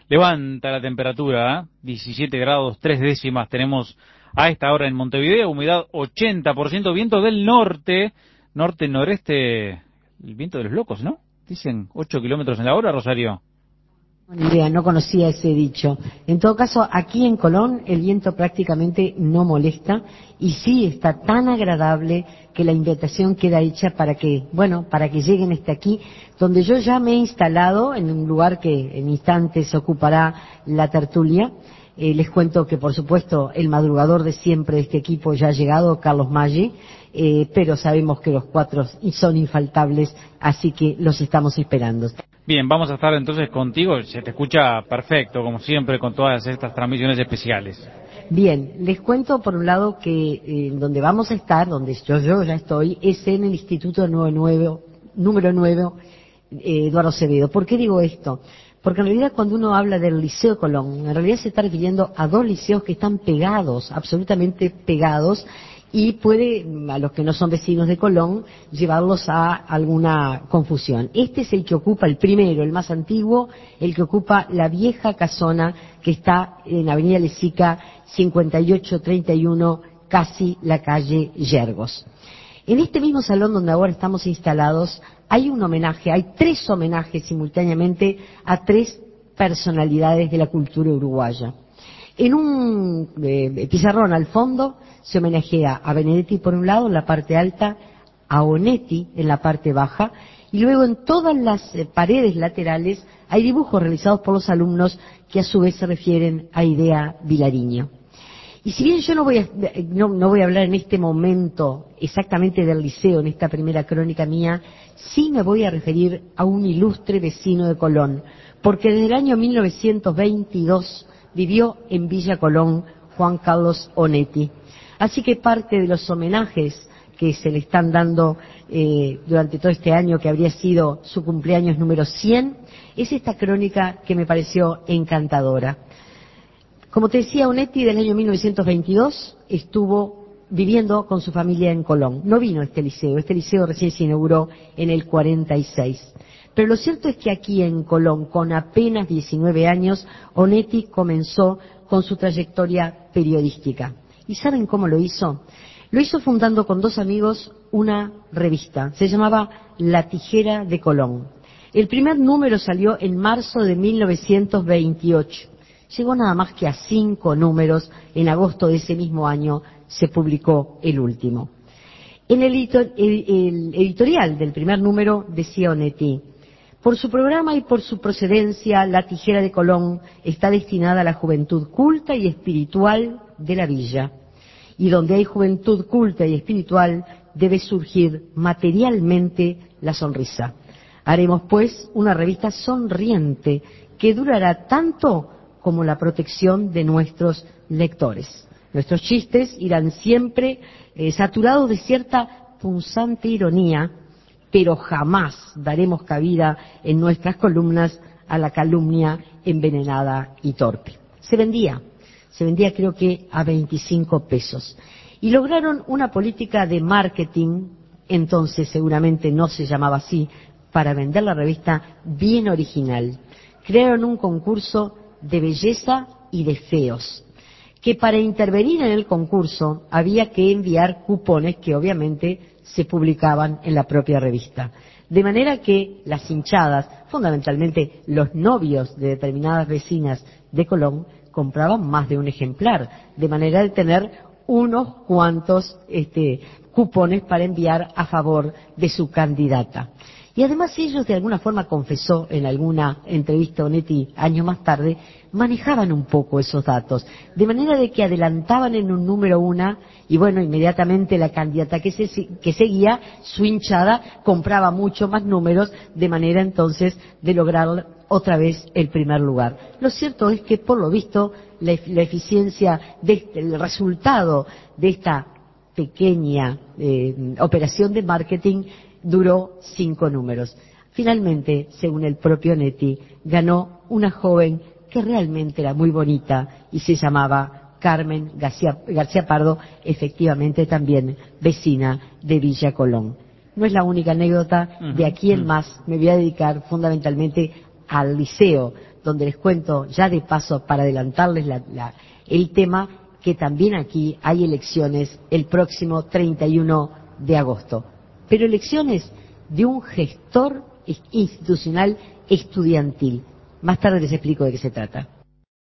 Levanta la temperatura, 17 grados 3 décimas tenemos a esta hora en Montevideo, humedad 80%, viento del norte, norte-noreste, el viento de los locos, ¿no? Dicen 8 kilómetros en la hora, Rosario. Ni idea, no conocía ese dicho. En todo caso, aquí en Colón el viento prácticamente no molesta y sí está tan agradable que la invitación queda hecha para que, bueno, para que lleguen hasta aquí, donde yo ya me he instalado en un lugar que en instantes ocupará la tertulia. Les cuento que, por supuesto, el madrugador de siempre de este equipo ya ha llegado, Carlos Maggi, pero sabemos que los cuatro son infaltables, así que los estamos esperando. Bien, vamos a estar entonces contigo, se te escucha perfecto, como siempre, con todas estas transmisiones especiales. Bien, les cuento por un lado que donde vamos a estar, donde yo ya estoy, es en el Instituto número 9, Eduardo Acevedo. ¿Por qué digo esto? Porque en realidad cuando uno habla del Liceo Colón, en realidad se está refiriendo a dos liceos que están pegados, absolutamente pegados, y puede, a los que no son vecinos de Colón, llevarlos a alguna confusión. Este es el que ocupa el primero, el más antiguo, el que ocupa la vieja casona que está en Avenida Lezica 5831, casi la calle Yergos. En este mismo salón donde ahora estamos instalados hay un homenaje, hay 3 homenajes simultáneamente a 3 personalidades de la cultura uruguaya. En un pizarrón al fondo se homenajea a Benedetti por un lado en la parte alta, a Onetti en la parte baja, y luego en todas las paredes laterales hay dibujos realizados por los alumnos que a su vez se refieren a Idea Vilariño. Y si bien yo no voy a hablar en este momento exactamente del liceo, en esta primera crónica mía, sí me voy a referir a un ilustre vecino de Colón, porque desde el año 1922 vivió en Villa Colón Juan Carlos Onetti. Así que parte de los homenajes que se le están dando durante todo este año, que habría sido su cumpleaños número 100, es esta crónica que me pareció encantadora. Como te decía, Onetti del año 1922 estuvo viviendo con su familia en Colón. No vino a este liceo recién se inauguró en el 46. Pero lo cierto es que aquí en Colón, con apenas 19 años, Onetti comenzó con su trayectoria periodística. ¿Y saben cómo lo hizo? Lo hizo fundando con 2 amigos una revista. Se llamaba La Tijera de Colón. El primer número salió en marzo de 1928. Llegó nada más que a 5 números. En agosto de ese mismo año se publicó el último. En el editorial del primer número decía Onetti: por su programa y por su procedencia, La Tijera de Colón está destinada a la juventud culta y espiritual de la villa. Y donde hay juventud culta y espiritual, debe surgir materialmente la sonrisa. Haremos, pues, una revista sonriente que durará tanto como la protección de nuestros lectores. Nuestros chistes irán siempre saturados de cierta punzante ironía, pero jamás daremos cabida en nuestras columnas a la calumnia envenenada y torpe. Se vendía creo que a 25 pesos. Y lograron una política de marketing, entonces seguramente no se llamaba así, para vender la revista, bien original. Crearon un concurso de belleza y de feos, que para intervenir en el concurso había que enviar cupones que obviamente se publicaban en la propia revista. De manera que las hinchadas, fundamentalmente los novios de determinadas vecinas de Colón, compraban más de un ejemplar, de manera de tener unos cuantos cupones para enviar a favor de su candidata. Y además ellos, de alguna forma, confesó en alguna entrevista Onetti años más tarde, manejaban un poco esos datos, de manera de que adelantaban en un número una, y bueno, inmediatamente la candidata que seguía, su hinchada, compraba mucho más números, de manera entonces de lograr otra vez el primer lugar. Lo cierto es que, por lo visto, la eficiencia, el resultado de esta pequeña operación de marketing duró 5 números. Finalmente, según el propio Onetti, ganó una joven que realmente era muy bonita y se llamaba Carmen García Pardo, efectivamente también vecina de Villa Colón. No es la única anécdota, de aquí en más me voy a dedicar fundamentalmente al liceo, donde les cuento ya de paso para adelantarles el tema, que también aquí hay elecciones el próximo 31 de agosto. Pero elecciones de un gestor institucional estudiantil. Más tarde les explico de qué se trata.